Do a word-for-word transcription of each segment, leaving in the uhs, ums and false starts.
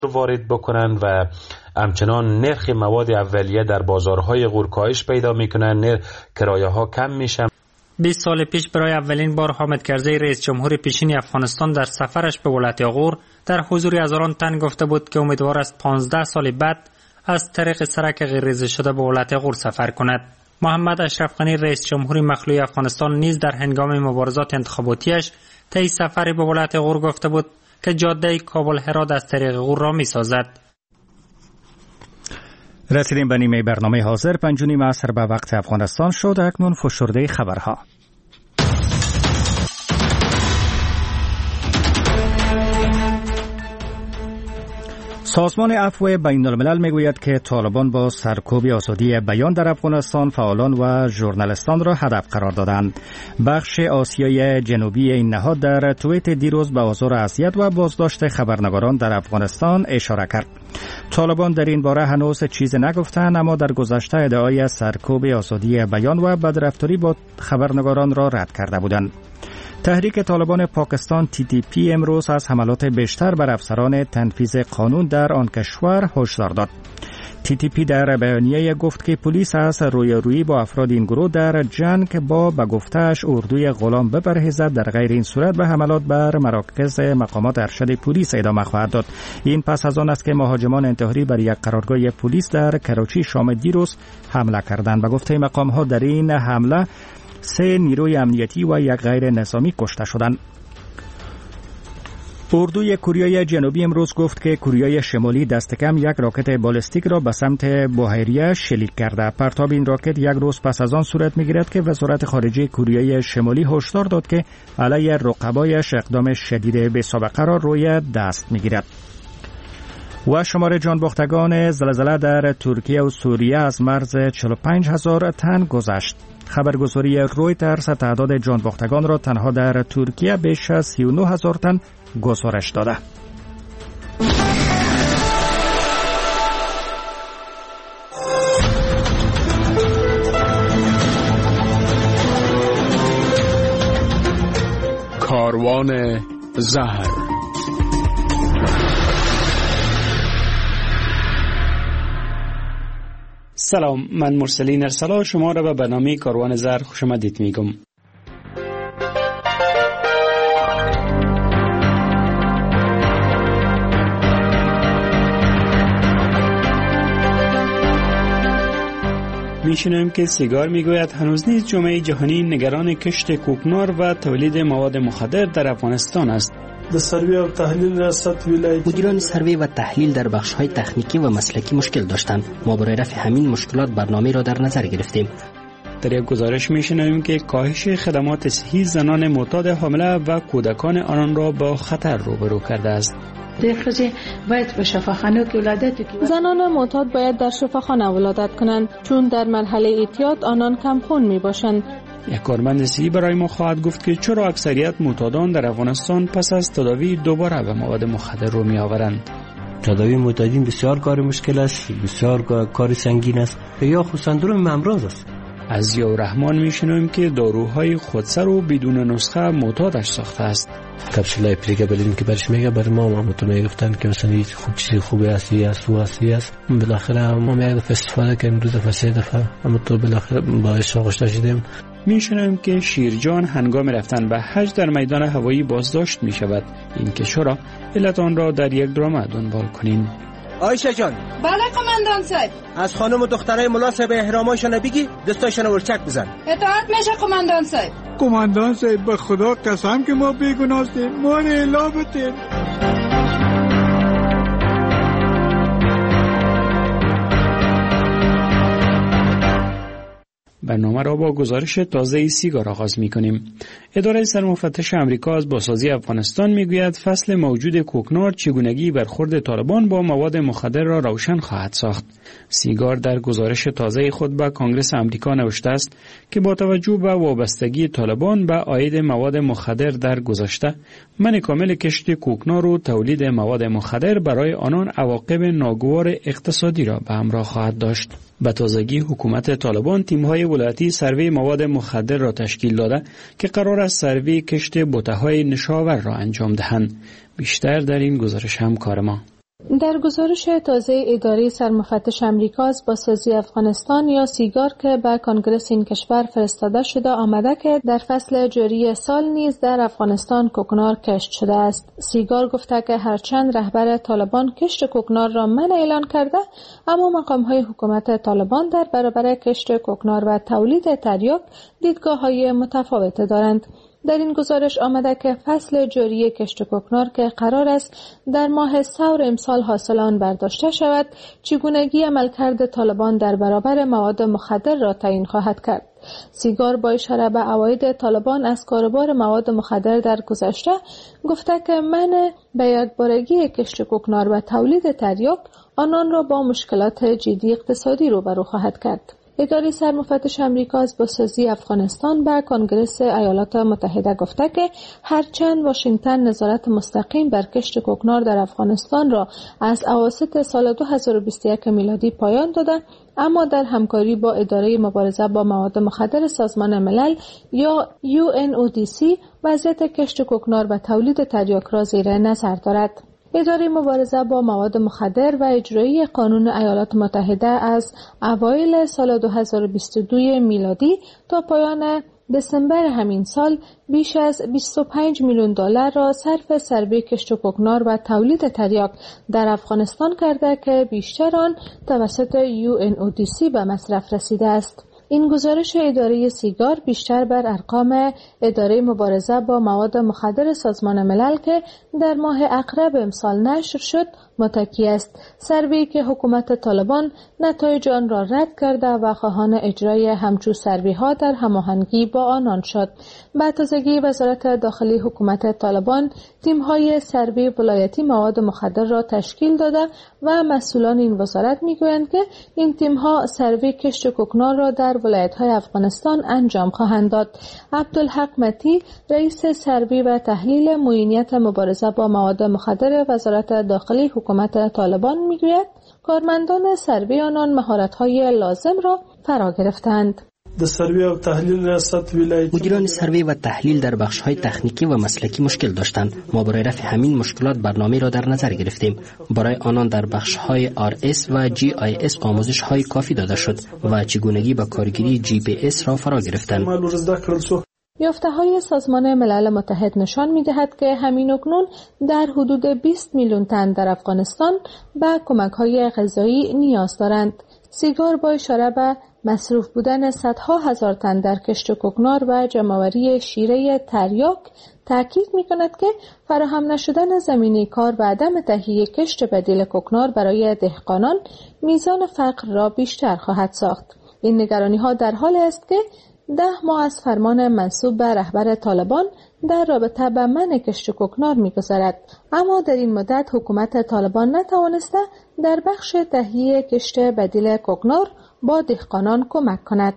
وارد بکنن و همچنان نرخ مواد اولیه در بازارهای غور کاهش پیدا میکنن، کرایه ها کم میشن. بیست سال پیش برای اولین بار حامد کرزی رئیس جمهور پیشین افغانستان در سفرش به ولایت غور در حضور هزاران تن گفته بود که امیدوار است پانزده سال بعد از طریق سرک غیرریزه شده به ولایت غور سفر کند. محمد اشرف غنی رئیس جمهور مخلوع افغانستان نیز در هنگام مبارزات انتخاباتیش طی سفر به ولایت غور گفته بود که جاده کابل هرات از طریق غور را می سازد. رسیدیم به نیمه برنامه حاضر. پنج و نیم عصر به وقت افغانستان شد. اکنون فشرده خبرها. سازمان عفو بین الملل میگوید که طالبان با سرکوب آزادی بیان در افغانستان فعالان و ژورنالیستان را هدف قرار دادند. بخش آسیای جنوبی این نهاد در توییت دیروز به آزار و اذیت و بازداشت خبرنگاران در افغانستان اشاره کرد. طالبان در این باره هنوز چیزی نگفتند، اما در گذشته ادعای سرکوب آزادی بیان و بدرفتاری با خبرنگاران را رد کرده بودند. تحریک طالبان پاکستان تی تی پی امروز از حملات بیشتر بر افسران تنفیذ قانون در آن کشور هشدار داد. تی تی پی در بیانیه گفت که پلیس از رویارویی با افراد این گروه در جنگ با به گفته‌اش اردوی غلام بپرهیزد، در غیر این صورت به حملات بر مراکز مقامات ارشد پلیس ادامه خواهد داد. این پس از آن است که مهاجمان انتحاری بر یک قرارگاه پلیس در کراچی شام دیروز حمله کردند. به گفته مقام‌ها در این حمله سه نیروی امنیتی و یک غیر نظامی کشته شدند. اردوی کره جنوبی امروز گفت که کره شمالی دست کم یک راکت بالستیک را به سمت بحیره شلیک کرده. پرتاب این راکت یک روز پس از آن صورت می‌گیرد که وزارت خارجه کره شمالی هشدار داد که علیه رقبایش اقدام شدید بی‌سابقه را روی دست می‌گیرد. و شمار جانباختگان زلزله در ترکیه و سوریه از مرز چهل و پنج هزار تن گذشت. خبرگزاری رویترز تعداد جانباختگان را تنها در ترکیه بیش از سی و نه هزار تن گزارش داده. کاروان زهر. سلام، من مرسلین ارسلا شما را به برنامه کاروان زهر خوش آمدید میگم. میشنویم که سیگار میگوید هنوز نیز جامعه جهانی نگران کشت کوکنار و تولید مواد مخدر در افغانستان است. د سروی و تحلیل ریاست ولایتی مدیران سروی و تحلیل در بخش‌های تکنیکی و مسلکی مشکل داشتند. ما برای رفع همین مشکلات برنامه را در نظر گرفتیم. در یک گزارش میشنویم که کاهش خدمات صحی زنان معتاد حامله و کودکان آنان را با خطر روبرو کرده است. زنان معتاد باید در شفاخانه ولادت کنند چون در مرحله اعتیاد آنان کم خون می باشند. یک کارمند صحی برای ما خواهد گفت که چرا اکثریت معتادان در افغانستان پس از تداوی دوباره به مواد مخدر رو می آورند. تداوی معتادین بسیار کار مشکل است، بسیار کار سنگین است یا خود سندروم امراض است. از ضیاء الرحمن میشنویم که داروهای خودسر و بدون نسخه معتادش ساخته است. کپسولای پریگابلین که برش میگه بر ما ما متون گفتن که مثلا هیچ خوب چیزی خوبی است یا سو است است. بالاخره ما میگه فستیوال که امروز فساد دفعه اما تو بالاخره با اشتراک شدیم. میشنویم که شیرجان هنگام رفتن به حج در میدان هوایی بازداشت می شود. این که چرا علت آن را در یک درامه دنبال کنیم. آیشه جان. بله قماندان صاحب. از خانم و دخترای مناسب احراماشون بگی دستاشون ورچک بزن. اطاعت میشه قماندان صاحب. قماندان صاحب به خدا قسم که ما بیگناه هستیم، ما را الا بتین. برنامه را با گزارش تازه سیگار آغاز می‌کنیم. اداره سرمفتش آمریکا از بازسازی افغانستان میگوید فصل موجود کوکنار چگونگی برخورد طالبان با مواد مخدر را روشن خواهد ساخت. سیگار در گزارش تازه خود به کانگرس آمریکا نوشته است که با توجه به وابستگی طالبان به عاید مواد مخدر در گذشته، منع کامل کشت کوکنار و تولید مواد مخدر برای آنان عواقب ناگوار اقتصادی را به همراه خواهد داشت. به تازگی حکومت طالبان تیم‌های ولایتی سروی مواد مخدر را تشکیل داده که قرار است سروی کشت بوته‌های نشاور را انجام دهند. بیشتر در این گزارش همکار ما. در گزارش تازه اداره سرمفتش امریکا از بازسازی افغانستان یا سیگار که به کنگره این کشور فرستاده شده آمده که در فصل جاری سال نیز در افغانستان کوکنار کشت شده است. سیگار گفته که هرچند رهبر طالبان کشت کوکنار را منع اعلان کرده، اما مقام‌های حکومت طالبان در برابر کشت کوکنار و تولید تریاک دیدگاه‌های متفاوت دارند. در این گزارش آمده که فصل جاری کشت کوکنار که قرار است در ماه ثور امسال حاصل آن برداشته شود، چگونگی عملکرد طالبان در برابر مواد مخدر را تعیین خواهد کرد. سیگار با اشاره به عواید طالبان از کاروبار مواد مخدر در گذشته گفته که منع به یکبارگی کشت کوکنار و تولید تریاک آنان را با مشکلات جدی اقتصادی روبرو خواهد کرد. اداره سرمفتش امریکا از بازسازی افغانستان به کنگره ایالات متحده گفته که هرچند واشنگتن نظارت مستقیم بر کشت کوکنار در افغانستان را از اواسط سال دو هزار و بیست و یک میلادی پایان داده، اما در همکاری با اداره مبارزه با مواد مخدر سازمان ملل یا یو ان او دی سی وضعیت کشت کوکنار و تولید تریاک را زیر نظر دارد. اداره مبارزه با مواد مخدر و اجرایی قانون ایالات متحده از اوایل سال دو هزار و بیست و دو میلادی تا پایان دسامبر همین سال بیش از بیست و پنج میلیون دلار را صرف سروی کشت کوکنار و تولید تریاک در افغانستان کرده که بیشتر آن توسط یو ان او دی سی به مصرف رسیده است. این گزارش اداره سیگار بیشتر بر ارقام اداره مبارزه با مواد مخدر سازمان ملل که در ماه اقرب امسال نشر شد متکی است. سروی که حکومت طالبان نتایج آن را رد کرده و خواهان اجرای همچون سروی ها در هماهنگی با آنان شد. به تازگی وزارت داخلی حکومت طالبان تیم های سروی ولایتی مواد مخدر را تشکیل داده و مسئولان این وزارت میگویند که این تیم ها سروی کشت کوکنار را در ولایت های افغانستان انجام خواهند داد. عبدالحق متی رئیس سروی و تحلیل معینیت مبارزه با مواد مخدر وزارت داخلی حکومت طالبان میگوید کارمندان سروی آنان مهارت‌های لازم را فرا گرفتند. مدیران سروی و تحلیل در بخش‌های تکنیکی و مسلکی مشکل داشتند. ما برای رفع همین مشکلات برنامه را در نظر گرفتیم. برای آنان در بخش‌های آر اس و جی آی اس آموزش‌های کافی داده شد و چگونگی با کارگیری جی پی اس را فرا گرفتند. یافته‌های سازمان ملل متحد نشان می‌دهد که همین اکنون در حدود بیست میلیون تن در افغانستان به کمک‌های غذایی نیاز دارند. سیگار با اشاره به مصروف بودن صدها هزار تن در کشت کوکنار و جمع‌آوری شیره تریاک تاکید می‌کند که فراهم نشدن زمینه کار و عدم تهیه کشت بدیل کوکنار برای دهقانان میزان فقر را بیشتر خواهد ساخت. این نگرانی‌ها در حالی است که ده ماه از فرمان منسوب به رهبر طالبان در رابطه با منع کشت کوکنار می‌گذرد، اما در این مدت حکومت طالبان نتوانسته در بخش تهیه کشت بدیل کوکنار با دهقانان کمک کند.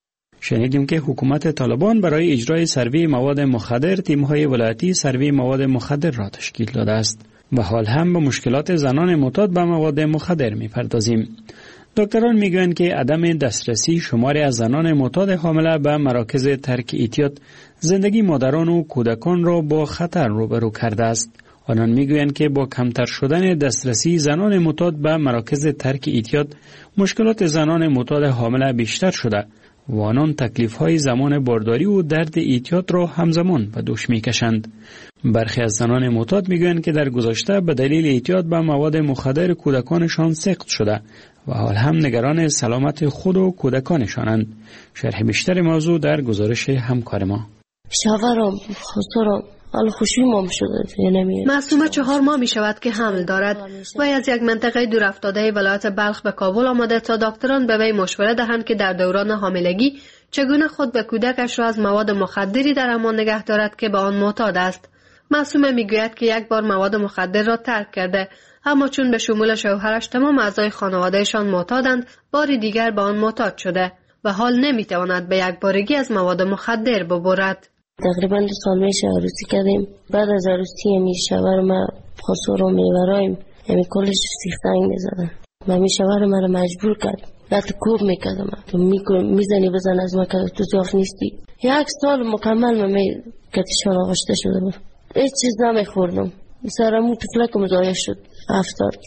شنیدیم که حکومت طالبان برای اجرای سروی مواد مخدر تیم‌های ولایتی سروی مواد مخدر را تشکیل داده است و حال هم به مشکلات زنان معتاد به مواد مخدر می‌پردازیم. دکتران میگویند که عدم دسترسی شماری از زنان معتاد حامله به مراکز ترک اعتیاد زندگی مادران و کودکان را با خطر روبرو کرده است. آنان میگویند که با کمتر شدن دسترسی زنان معتاد به مراکز ترک اعتیاد مشکلات زنان معتاد حامله بیشتر شده و آنان تکلیف‌های زمان بارداری و درد اعتیاد را همزمان به دوش میکشند. برخی از زنان معتاد میگویند که در گذشته به دلیل اعتیاد به مواد مخدر کودکانشان سقط شده و حال هم نگران سلامت خود و کودکانشانند. شرح بیشتر موضوع در گزارش همکار ما. شاورم خسرم حال خوشی مام شده نمیاد. معصومه چهار ماه می شود که حمل دارد و از یک منطقه دور افتاده ولایت بلخ به کابل آمده تا دکتران به وی مشوره دهند که در دوران حاملگی چگونه خود به کودکش را از مواد مخدری در امان نگه دارد که به آن معتاد است. معصومه میگوید که یک بار مواد مخدر را ترک کرده، اما چون به شمول شوهرش تمام اعضای خانوادهشان معتادند، باری دیگر به آن معتاد شده و حال نمیتواند به یک بارگی از مواد مخدر ببرد. تقریبا دو سال میشه عروسی کردیم. بعد از عروسی می شوهر ما خسرو میبرایم یعنی کلش سیختنگ میزدن. من می شوهر مرا مجبور کرد حتی کوب میکردم تو میزنی بزن از ما که تو زیاف نیستی. یک سال مکمل من می کتشان آغشته شده بود. هیچ چیز نمیخوردم. سرمون تفلکم زایه شد افتاد.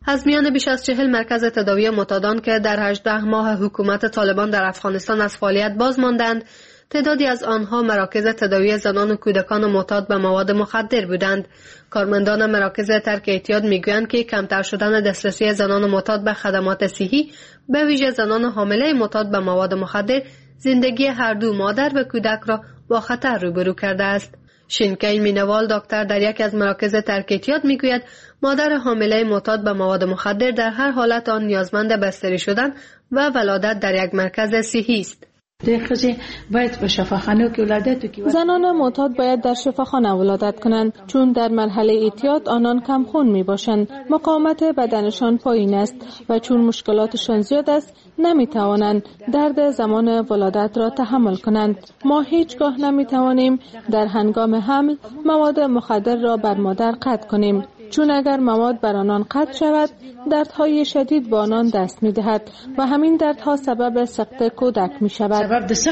از میان بیش از چهل مرکز تداوی معتادان که در هجده ماه حکومت طالبان در افغانستان از فعالیت باز ماندند، تعدادی از آنها مراکز تداوی زنان و کودکان معتاد به مواد مخدر بودند. کارمندان مراکز ترک اعتیاد میگویند که کمتر شدن دسترسی زنان معتاد به خدمات صحی، به ویژه زنان حامله معتاد به مواد مخدر، زندگی هر دو مادر و کودک را با خطر روبرو کرده است. شینکین مینوال دکتر در یکی از مراکز ترک اعتیاد میگوید مادر حامله معتاد به مواد مخدر در هر حالت آن نیازمند بستری شدن و ولادت در یک مرکز صحی است. زنان معتاد باید در شفاخانه ولادت کنند، چون در مرحله اعتیاد آنان کم خون می باشند، مقاومت بدنشان پایین است و چون مشکلاتشان زیاد است نمی توانند درد زمان ولادت را تحمل کنند. ما هیچگاه نمی توانیم در هنگام حمل مواد مخدر را بر مادر قطع کنیم، چون اگر مواد بر آنان قطع شود دردهای شدید به آنان دست می دهد و همین دردها سبب سقط کودک می شود.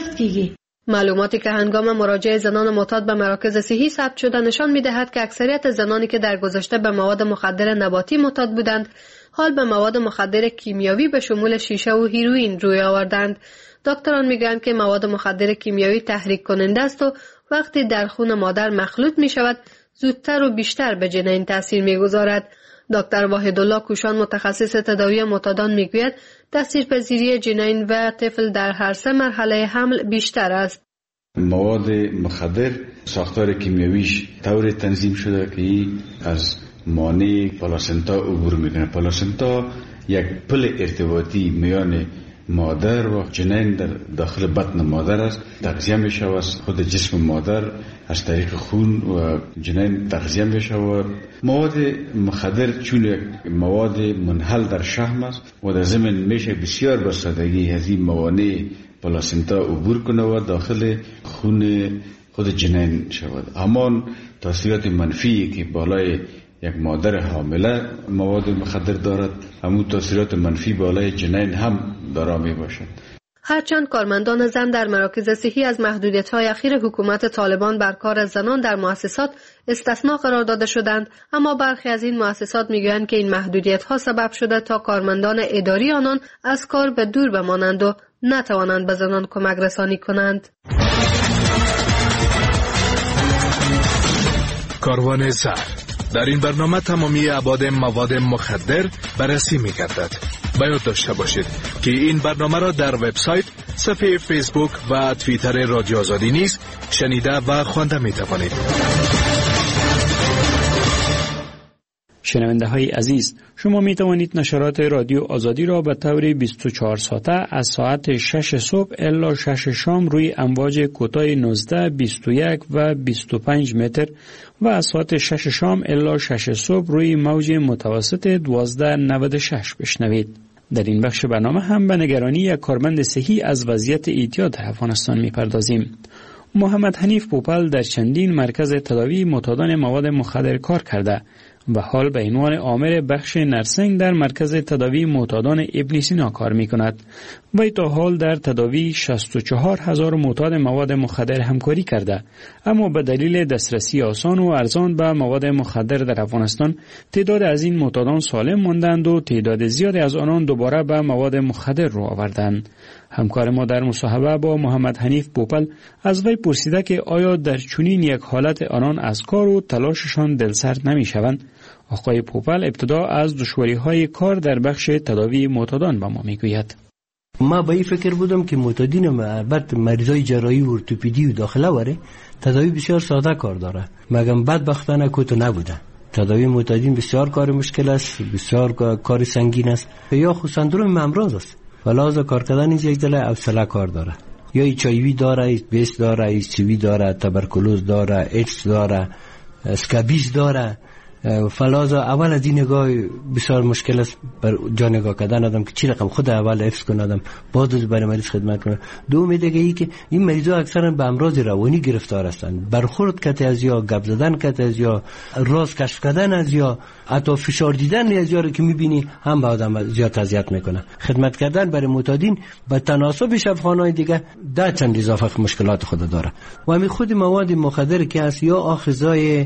معلوماتی که هنگام مراجعه زنان معتاد به مراکز صحی ثبت شده نشان می دهد که اکثریت زنانی که در گذشته به مواد مخدر نباتی معتاد بودند حال به مواد مخدر کیمیاوی به شمول شیشه و هیروئین روی آوردند. دکتران میگویند که مواد مخدر کیمیاوی تحریک کننده است و وقتی در خون مادر مخلوط می شود زودتر و بیشتر به جنین تاثیر می‌گذارد. دکتر واحدالله کوشان متخصص تداوی معتادان میگوید تاثیرپذیری جنین و طفل در هر سه مرحله حمل بیشتر است. مواد مخدر ساختار کیمیاییش طور تنظیم شده که از مانع پلاسنتا عبور میکنه. پلاسنتا یک پل ارتباطی میان مادر و جنین در داخل بطن مادر است. تغذیه می شود از خود جسم مادر از طریق خون و جنین تغذیه می شود. مواد مخدر چون یک مواد منحل در شحم است و در ضمن میشه بسیار به سادگی از این موانع پلاسنتا عبور کنه و داخل خون خود جنین شود. همان تاثیرات منفی که بالای یک مادر حامله مواد مخدر دارد، همون تاثیرات منفی بالای جنین هم دارا می باشد. هرچند کارمندان زن در مراکز صحی از محدودیت‌های اخیر حکومت طالبان بر کار زنان در مؤسسات استثنا قرار داده شدند، اما برخی از این مؤسسات میگویند که این محدودیت‌ها سبب شده تا کارمندان اداری آنان از کار به دور بمانند و نتوانند به زنان کمک رسانی کنند. کاروان زهر در این برنامه تمامی ابعاد مواد مخدر بررسی می‌گردد. باید داشته باشید که این برنامه را در وبسایت، صفحه فیسبوک و توییتر رادیو آزادی نیز شنیده و خوانده می‌توانید. شنونده های عزیز، شما می توانید نشرات رادیو آزادی را به طور بیست و چهار ساعته از ساعت شش صبح الی شش شام روی امواج کوتاه نوزده، بیست و یک و بیست و پنج متر و از ساعت شش شام الی شش صبح روی موج متوسط دوازده نود و شش بشنوید. در این بخش برنامه هم به نگرانی یک کارمند صحی از وضعیت اعتیاد در افغانستان می پردازیم. محمد حنیف پوپل در چندین مرکز تداوی معتادان مواد مخدر کار کرده و حال به عنوان آمر بخش نرسنگ در مرکز تداوی معتادان ابن سینا کار می کند. وی تا حال در تداوی شصت و چهار هزار معتاد مواد مخدر همکاری کرده، اما به دلیل دسترسی آسان و ارزان به مواد مخدر در افغانستان تعداد از این معتادان سالم ماندند و تعداد زیادی از آنان دوباره به مواد مخدر رو آوردند. همکار ما در مصاحبه با محمد حنیف پوپل از وی پرسیده که آیا در چنین یک حالت آنان از کار و تلاششان دلسرد نمی شوند. آقای پوپل ابتدا از دشواری‌های کار در بخش تداوی معتادان به ما میگوید. ما به این فکر بودم که معتادین البته مریضای جراحی و ارتوپدی و داخله وره تداوی بسیار ساده کار داره، مگم بدبختانه کوتو نبوده. تداوی معتادین بسیار کار مشکل است، بسیار کار سنگین است، یا خود سندروم امراض است. ولازم کار کردن این یک دل حوصله کار داره. یا ایچ آی وی داره، ایچ بیس داره، ایچ وی داره، تبرکلوز داره، ایدز داره، اسکابیز داره. فلازا اول از این نگاه بسیار مشکل است بر جا نگاه کردن آدم که چی رقم خود اول حفظ کنه آدم بعد از برای مریض خدمت کنه. دوم دیگه ای که این مریضا اکثرا به امراض روانی گرفتار هستند، برخورد کته از یا گپ زدن کته از یا راز کشف کردن از یا حتی فشار دیدن از یا که میبینی هم به آدم زیاد اذیت میکنه. خدمت کردن برای معتادین به تناسب شفاخانه‌های دیگه ده چند اضافه مشکلات خود داره. و همین خود مواد مخدر که هست یا آخذای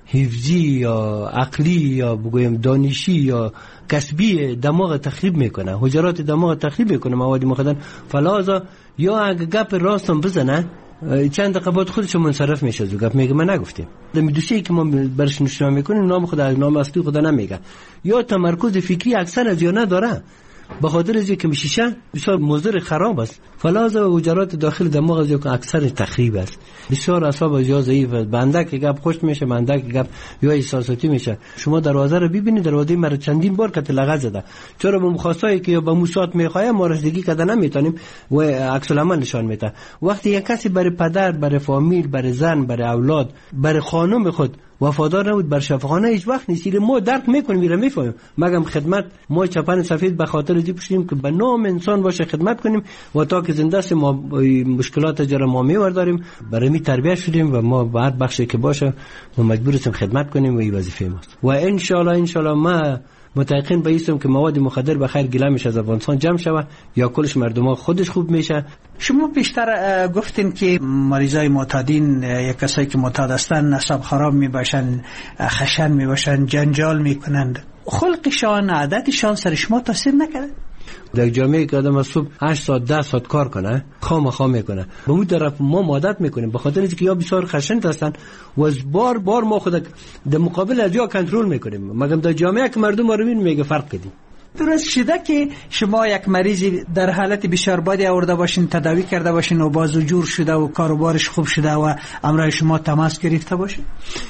حفظی یا عقلی یا بگویم دانشی یا کسبی دماغ تخریب میکنه، حجرات دماغ تخریب میکنه مواد مخدر. فلازا یا اگه گپ راستم بزنه چند دقیقه بعد خودش منصرف میشه، زو گپ میگه من نگفتم. در دوسیه که ما برش نشون میکنیم نام خدا نام اصلی خدا نمیگه، یا تمرکز فکری اکثر از یا نداره، به خاطر از اینکه میشه بسیار مضر خراب است. فلازا حجرات داخل دماغ از اکثر تخریب است، بسیار اعصاب یا ضعیف است. بنده که گپ خوش میشه، بنده که گپ یا احساساتی میشه. شما دروازه رو ببینید، دروازه مرا چندین بار کت لغت زده، چرا به مخواستایی که به موسات میخواه ما رسیدگی کده نمیتونیم و عکس العمل نشان میده. وقتی یک کسی برای پدر، برای فامیل، برای زن، برای اولاد، برای خانم خود وفادار نبود، بر شفقانه هیچ وقت نیست. ما درک میکنیم، میره میفهمیم. مگم خدمت ما چپن سفید به خاطر دی پوشیدیم که به نام انسان باشه خدمت کنیم و تا که زنده است ما مشکلات جرا ما میورداریم، برای می تربیت شدیم و ما بعد بخشی که باشه ما مجبور هستیم خدمت کنیم و این وظیفه ماست. و ان شاء الله ان شاء الله ما متأکد به ایستم که مواد مخدر به خیر گله میشه از افغانستان جمع شوه یا کلش مردم خودش خوب میشه. شما بیشتر گفتین که مریضای معتادین یا کسایی که معتاد هستن اعصاب خراب میباشن، خشن میباشن، جنجال میکنند. خلقشان، عادتشان سر شما تاثیر نکرده؟ در جامعه که آدم از صبح هشت ساعت ده ساعت کار کنه، خام خام میکنه، به اون طرف ما عادت میکنیم، به خاطر اینکه یا بسیار خشن هستن و از بار بار ما خود در مقابل از یا کنترل میکنیم. مگم در جامعه که مردم ما رو میبینیم میگه فرق کردیم. درست شده که شما یک مریضی در حالت بسیار بدی آورده باشین، تداوی کرده باشین و بازو جور شده و کاروبارش خوب شده و امرای شما تماس گرفته باشه؟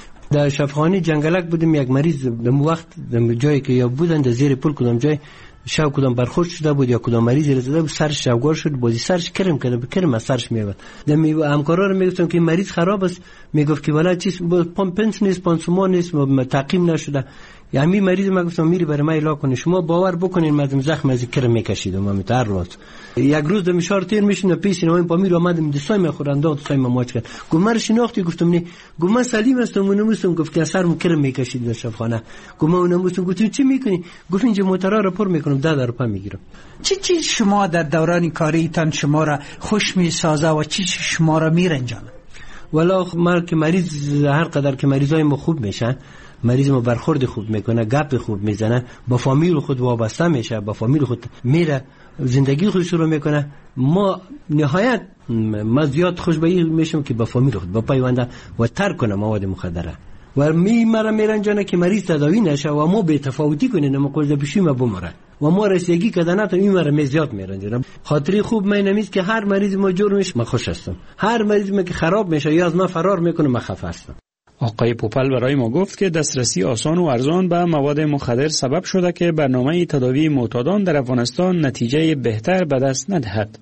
در شفاخانه جنگلک بودیم، یک مریض در وقت در جایی که یا بودن در زیر پل کدام جای شب کدام برخورد شده بود یا کدام مریضی رسیده بود، سرش شوگار شد، بازی سرش کرم کرده بود، کرم از سرش میاد. دم همکارا رو میگفتم که مریض خراب است، میگفت که والا چیز پمپنس نیست، پانسومان نیست، تعقیم نشده. یعنی مریض ما گفتم میری برای ما علاج کنی. شما باور بکنین مردم زخم از کرم میکشیدم ما متر روز. یک روز در مشوار تیر میشینه پیش نویم با میرم اومدم دستای ما خوراندم دستای ما ماچ کرد. گفت من شناختی؟ گفتم نه. گفت من سلیم هستم و نمیستم. گفت که سرم کرم میکشید در شفاخانه. گفت من نمیستم. گفت چی میکنی؟ گفت اینجا موتورا رو پر میکنم ده درپا میگیرم. چی چی شما در دوران کاریتان شما را خوش میسازه و چی شما را میرنجانه؟ والا من که مریض هر قدر که مریضای ما خوب میشن، مریض ما برخورد خوب میکنه، گپ خوب میزنه، با فامیل خود وابسته میشه، با فامیل خود میره زندگی خود شروع میکنه، ما نهایت ما زیاد خوشبختی میشم که با فامیل خود با پیونده و ترک کنه مواد مخدره و می مرا میرنجانه که مریض تداوی نشه و ما به تفاوتی کنیم، ما قول بشیم و بمره و ما رسیدگی کردن تا این مرا زیاد میرنجانه. خاطری خوب من نمیست که هر مریض ما جور میشه، ما خوش هستم. هر مریض ما که خراب میشه یا از ما فرار میکنه، ما خفه هستم. آقای پوپل برای ما گفت که دسترسی آسان و ارزان به مواد مخدر سبب شده که برنامه تداوی معتادان در افغانستان نتیجه بهتر به دست ندهد.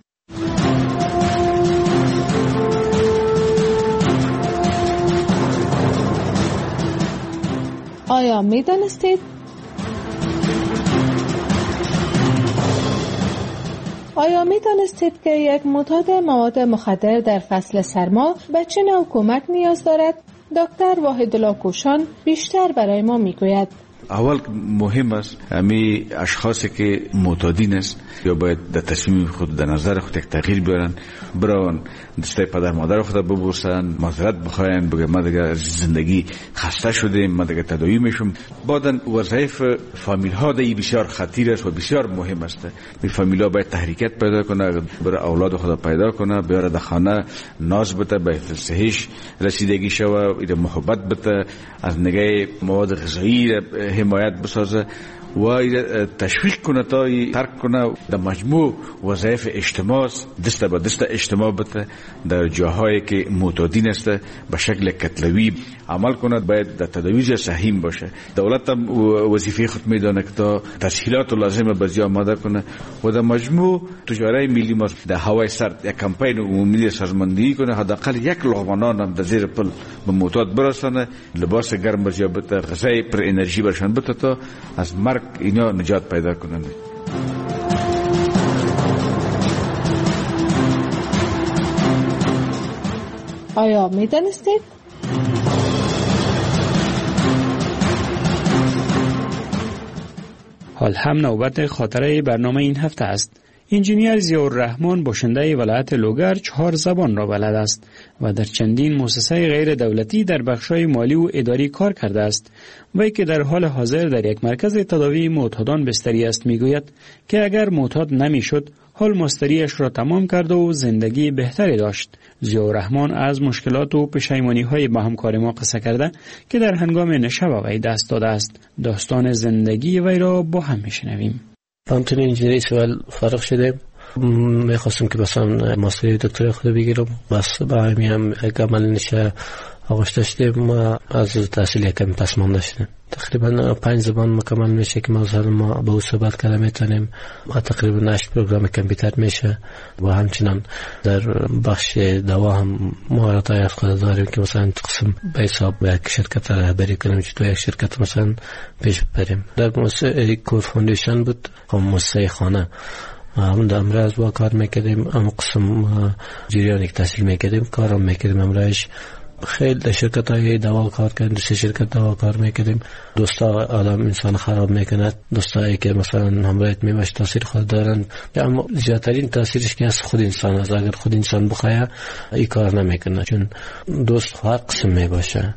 آیا می دانستید؟ آیا می دانستید که یک معتاد مواد مخدر در فصل سرما به چه نوع کمک نیاز دارد؟ دکتر واحدالله کوشان بیشتر برای ما میگوید. اول مهم است امی اشخاصی که معتادین است یا باید در تصمیم خود در نظر خود یک تغییر بیارن، بران دستای پدر مادر خود ببوسن، معذرت بخواین، بگه ما دیگه زندگی خسته شدیم، ما دیگه تداوی میشم. بعدن وظایف فامیل ها دی بسیار خطیر است و بسیار مهم است. می فامیل ها باید تحریکت پیدا کنه، برای اولاد خود پیدا کنه، بیاره در خانه ناز بده، به صحیح رسیدگی شوه، ایده محبت بده، از نگاه مواد غذایی حمایت بسازه و تشویق کنه تا ترک کنه. در مجموع وظایف اجتماع دست به دست اجتماع بده، در جاهایی که معتادین است به شکل کتلوی عمل کنه، باید در تداوی صحیح باشه. دولت هم وظیفه خود میدانه که تا تسهیلات لازمه بازی آماده کنه و در مجموع تجاره ملی ما در هوای سرد یک کمپین عمومی سازماندهی کنه، حداقل یک لغمانان هم در زیر پل به معتاد برسانه، لباس گرم بازی بده، غذای پر انرژی برشان بده تا از مرگ اینا نجات پیدا کنند. آیا می دانستید؟ حال هم نوبت خاطره برنامه این هفته است. انجینیر ضیاءالرحمن باشنده ولایت لوگر چهار زبان را بلد است و در چندین مؤسسه غیر دولتی در بخش‌های مالی و اداری کار کرده است. وی که در حال حاضر در یک مرکز تداوی معتادان بستری است میگوید که اگر معتاد نمیشد حال مستریش را تمام کرده و زندگی بهتری داشت. ضیاءالرحمن از مشکلات و پشیمانی‌های با همکار ما قصه کرده که در هنگام نشه به وی دست داده است. داستان زندگی وی را با هم میشنویم. فهمتونی انجینری سوال فارغ شده، میخواستم که مثلا ماستری دکترای خود بگیرم، بس با همین هم یک عمل نشه آغشته شده. ما از تحصیل یکم پس مانده شدیم. تقریبا پنج زبان مکمل میشه که مثلا ما با او صحبت کرده میتونیم. ما تقریبا هشت پروگرام کامپیوتر میشه و همچنان در بخش دوا هم مهارت های خود داریم که مثلا قسم به حساب به یک شرکت رهبری کنیم که تو یک شرکت مثلا پیش ببریم. در مؤسسه کور فاندیشن بود، مؤسسه خانه هم در امراض با کار میکردیم، هم قسم جریانی که تحصیل میکردیم کارم میکردیم. امراض خیلی در شرکت های دوا کار کردیم، سه شرکت دوا کار میکردیم. دوستا آدم انسان خراب میکند، دوستایی که مثلا همراهت میباش تاثیر خود دارن، اما زیادترین تاثیرش که از خود انسان است. اگر خود انسان بخواه این کار نمیکنه، چون دوست هر قسم میباشه.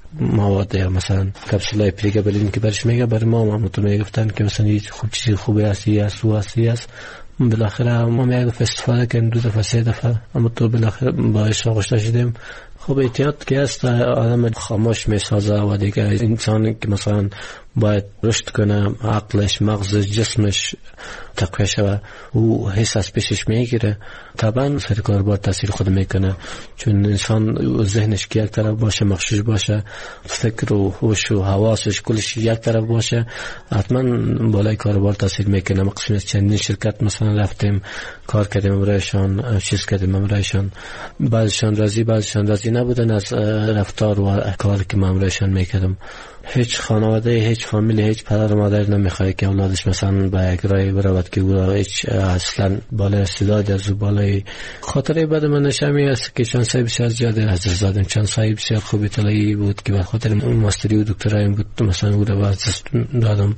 مواد یا مثلا کپسولای پریگابلین که برش میگه برای ما ما تو میگفتن که مثلا هیچ خوب چیزی خوبی هستی یا سو هستی است. بالاخره ما میگه استفاده کردیم دو دفعه سه دفعه، اما تو بالاخره باعث آغشته شدیم. خب احتیاط که است آدم خاموش میسازه و دیگه انسانی که مثلا باید رشد کنه، عقلش، مغزش، جسمش تقویه شوه و حس از پیشش میگیره، طبعا سر کار باید تاثیر خود میکنه. چون انسان ذهنش که یک طرف باشه، مخشوش باشه، فکر و هوش و حواسش کلش یک طرف باشه، حتما بالای کار باید تاثیر میکنه. مقصود چندین شرکت مثلا رفتیم کار کردیم امرایشان، چیز کردیم امرایشان، بعضشان راضی بعضشان راضی نبودن از رفتار و کار که امرایشان میکردم. هیچ خانواده، هیچ فامیل، هیچ پدر و مادر نمیخواد که اولادش مثلا با یک رای برود که او را هیچ اصلا بالای استعداد از او بالای. خاطره بعد من نشمی است که شانسای بسیار زیاده از دادم. شانسای بسیار خوبی طلایی بود که به خاطر ماستری و دکترایم بود مثلا او را از دادم.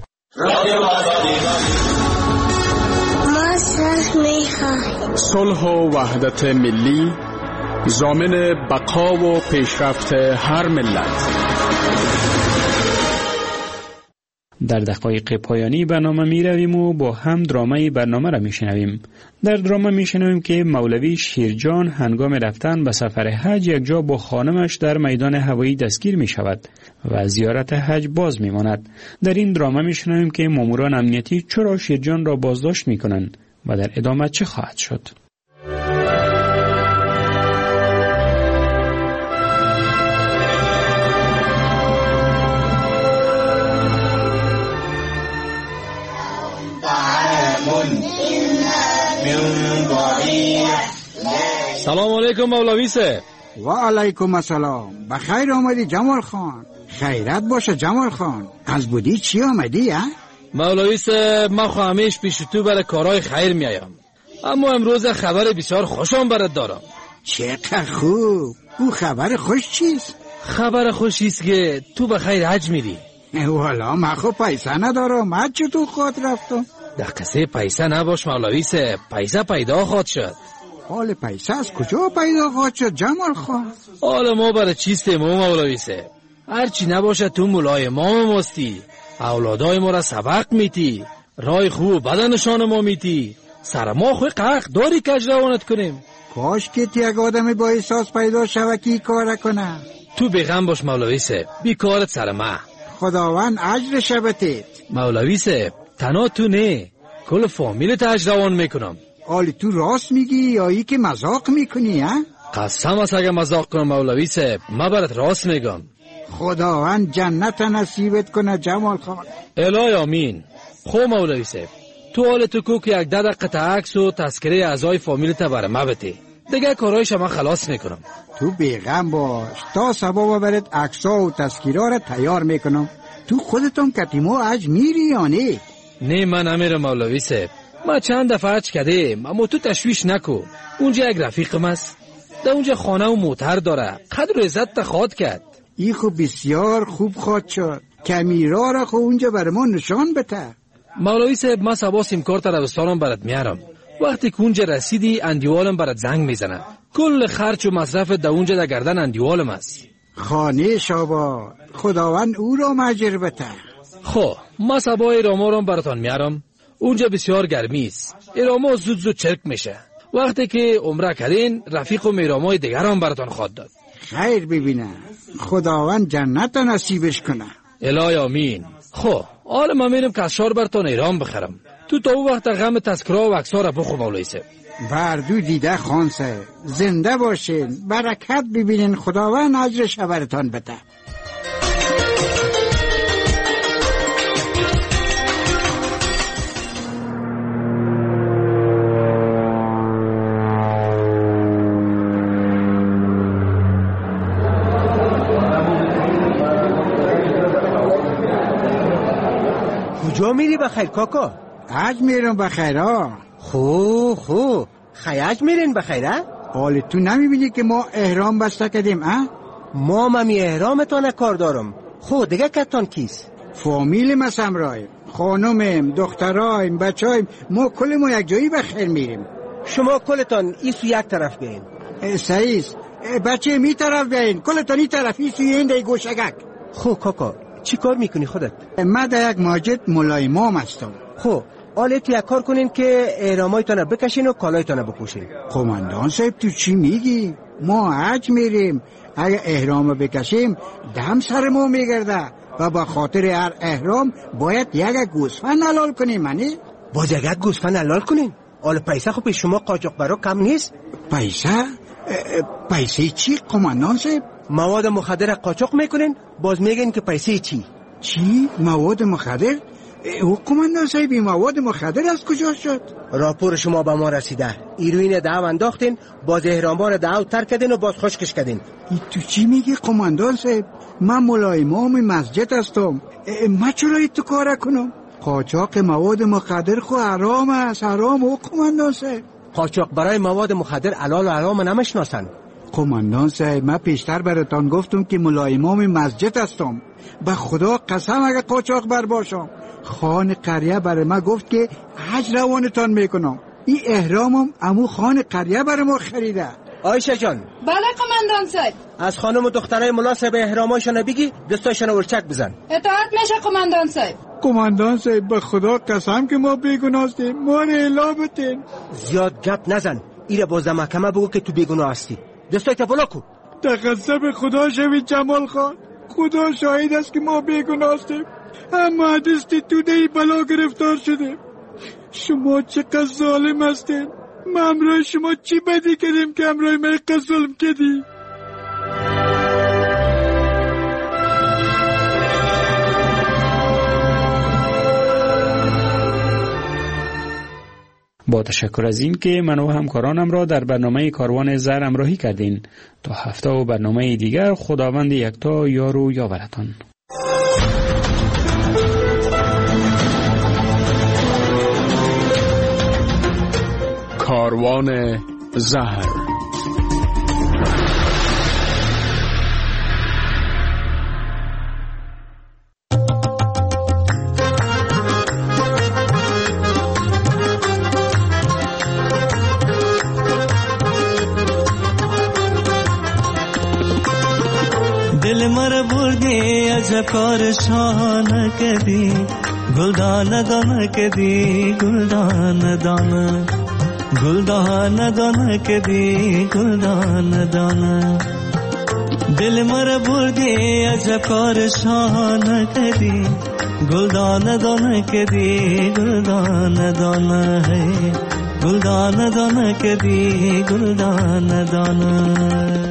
ما صلح میخواهیم. صلح و وحدت ملی ضامن بقا و پیشرفت هر ملت. در دقایق پایانی برنامه می رویم و با هم درامه برنامه را می شنویم. در درامه می شنویم که مولوی شیرجان هنگام رفتن به سفر حج یک جا با خانمش در میدان هوایی دستگیر می شود و زیارت حج باز می ماند. در این درامه می شنویم که ماموران امنیتی چرا شیرجان را بازداشت می کنند و در ادامه چه خواهد شد. سلام علیکم مولوی صاحب. و علیکم السلام. بخیر آمدی جمال خان. خیرت باشه جمال خان. از بودی چی آمدی ها؟ مولوی صاحب ما خواهمیش پیش تو برای کارهای خیر میایم، اما امروز خبر بسیار خوشم برات دارم. چقدر خوب. او خبر خوش چیست؟ خبر خوشیست که تو به خیر حج میری. والا من خب پیسه ندارم. حج تو خود رفتم. در کسی پیسه نباش مولوی صاحب، پیسه پیدا خواهد شد. حال پیسه از کجا پیدا خواهد شد جمال خان؟ حال ما برای چیستیم ما مولوی صاحب؟ هرچی نباشه تو مولای ما مستی، اولادای ما را سبق میتی، رای خوب بدنشان ما میتی، سر ما خوی قق داری کج روانت کنیم. کاش که تی یک آدمی با احساس پیدا شوه که کار کنه. تو بیغم باش مولوی صاحب، بیکارت سر ما. خداوند اجر شبتید. مولوی صاحب تنها تو نه، کل فامیلت اجر روان میکنم. حالی تو راست میگی یا ای که مذاق میکنی ها؟ قسم است اگه مذاق کنم مولوی صاحب، من برات راست میگم. خداوند جنت نصیبت کنه جمال خان. الهی آمین. خب مولوی صاحب تو حال تو کو که یک ده دقیقه عکس و تذکره اعضای فامیلت برای ما بده، دیگه کارهای شما خلاص میکنم. تو بیغم باش، تا سبا برات عکس‌ها و تذکیرها را تیار میکنم. تو خودتون کتیمو حج میری یا نه؟ نه من نمیرم مولوی صاحب، ما چند دفعه حج کردیم، اما تو تشویش نکو. اونجا یک رفیقم است، در اونجا خانه و موتر داره، قدر و عزت تا خواد کرد. ای خوب بسیار خوب خواد شد. کمیرا را خو اونجا بر ما نشان بده. مولوی صاحب ما سبا سیمکارت عربستانم برات میارم. وقتی که اونجا رسیدی اندیوالم برات زنگ میزنه. کل خرچ و مصرف در اونجا در گردن اندیوالم است. خانه شابا خداوند او را مجر بته. خب ما سبا ایراما رو براتان میارم. اونجا بسیار گرمی است. ایراما زود زود چرک میشه. وقتی که عمره کردین رفیق و میرامای دیگر هم براتان خواد داد. خیر ببینه، خداوند جنت نصیبش کنه. الهی آمین. خب حالا ما میرم کشار براتان ایران بخرم. تو تا او وقت غم تذکره و عکس‌ها را بخو مولوی صاحب. بردو دیده خان صاحب، زنده باشین، برکت ببینین، خداوند اجرش براتان بده. کجا میری بخیر کاکا؟ حج میرم بخیر ها. خو خو خیاج میرین بخیر ها؟ حال تو نمیبینی که ما احرام بسته کردیم ها؟ ما ممی احرامتان کار دارم. خو دیگه کتان کیست؟ فامیل ما سمرایم، خانومیم، دخترایم، بچایم، ما کل ما یک جایی بخیر میریم. شما کلتان ایسو یک طرف بیاین. سعیس بچه می طرف بیاین، کلتان ای طرف ایسو این دی گوشگک. خو کاکا چی کار میکنی خودت؟ من در یک ماجد مولای مام هستم. خب حالت یک کار کنین که احرامایتان بکشین و کالایتان بپوشین. قماندان صاحب تو چی میگی؟ ما حج میریم، اگه احرام بکشیم دم سر ما میگرده و با خاطر هر احرام باید یک گوسفند حلال کنیم. منی؟ باز یک گوسفند حلال کنین؟ حالا پیسه خب شما قاچاق برا کم نیست؟ پیسه؟ پیسه چی قماندان صاحب؟ مواد مخدر قاچاق میکنین باز میگن که پیسه چی؟ چی؟ مواد مخدر؟ او قماندان صاحب مواد مخدر از کجا شد؟ راپور شما به ما رسیده. ایروین دعو انداختین، باز احرامبار دعو ترک کردین و باز خشکش کردین. ای تو چی میگی قماندان صاحب؟ من مولای امام مسجد هستم، من چرا ایتو کار کنم؟ قاچاق مواد مخدر خو حرام است، حرام. او قماندان صاحب قاچاق برای مواد مخدر حلال و حرام نمیشناسن. قماندان صاحب من پیشتر براتان گفتم که مولای امام مسجد هستم. به خدا قسم اگه قاچاق بر باشم، خان قریه برای ما گفت که حج روانتان میکنم. این احرامم امو خان قریه برای ما خریده. آیشه جان. بله قماندان صاحب. از خانم و دخترای مناسب احرامایشان بگی دستایشان ورچک بزن. اطاعت میشه قماندان صاحب. قماندان صاحب به خدا قسم که ما بیگناه هستیم، ما رو الا بتین. زیاد گپ نزن، ایره باز محکمه بگو که تو بیگناه هستی. دستای تفلا کو. تقصب خدا شوید جمال خان، خدا شاهد است که ما بیگناه هستیم، اما دستی تو دی بلا گرفتار شده. شما چقدر ظالم هستین. ما امرای شما چی بدی کردیم که امرای ما قد ظلم کردی؟ با تشکر از این که من و همکارانم را در برنامه کاروان زر همراهی کردین. تا هفته و برنامه دیگر خداوند یکتا یار و یاورتان. کاروان زهر. دل مر بردی اجکار شان کدی گلدان دان کدی گلدان دان گلدان دان کدی گلدان دان دل مر بردی اجکار شان کدی گلدان دان کدی گلدان دان ہے گلدان دان کدی گلدان دان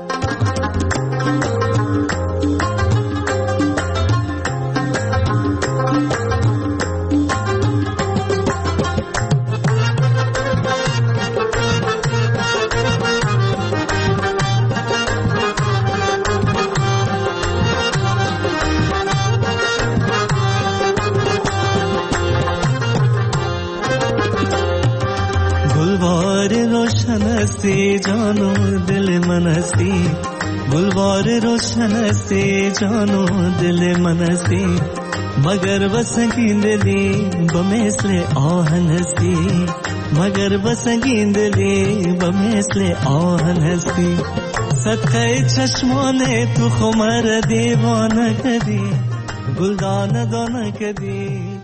हस्ती जानो दिल मन हस्ती गुलवार रोशन हस्ती जानो दिल मन हस्ती मगर बस की दिली बमेसले आहन हस्ती मगर बसंगीन दिली बमिसल आहन हस्ती सदक़े चश्माने तू खुमर दीवाना कदी गुलदान दोना कदी